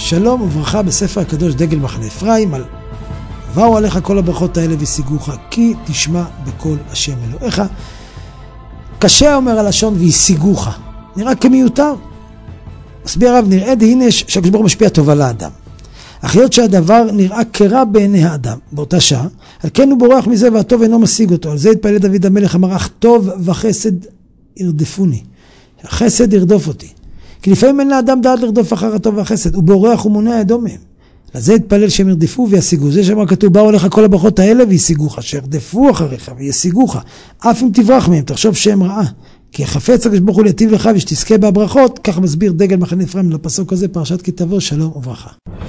שלום וברכה בספר הקדוש דגל מחנה אפרים על באו עליך כל הברכות האלה והשיגוך כי תשמע בקול השם אלוהיך. קשה אומר הלשון והשיגוך, נראה כמיותר. מסביר הרב, נראה הנה שהקדוש ברוך הוא משפיע טובה לאדם, אך היות שהדבר נראה כרע בעיני האדם באותה שעה, על כן הוא בורח מזה והטוב אינו משיג אותו. על זה התפלל דוד המלך, אמר אך טוב וחסד ירדפוני, החסד ירדוף אותי, כי לפעמים אין לאדם דעת לרדוף אחר הטוב והחסד, הוא בורח ומונע ידו מהם. לזה התפלל שהם ירדפו וישיגו. זה שאמר כתוב באו עליך כל הברכות האלה וישיגוך, שירדפו אחריך וישיגוך, אף אם תברח מהם תחשוב שהם רעה, כי חפץ הקדוש ברוך הוא להיטיב לך ושתזכה בהברכות. כך מסביר דגל מחנה אפרים לפסוק הזה, פרשת כי תבוא. שלום וברכה.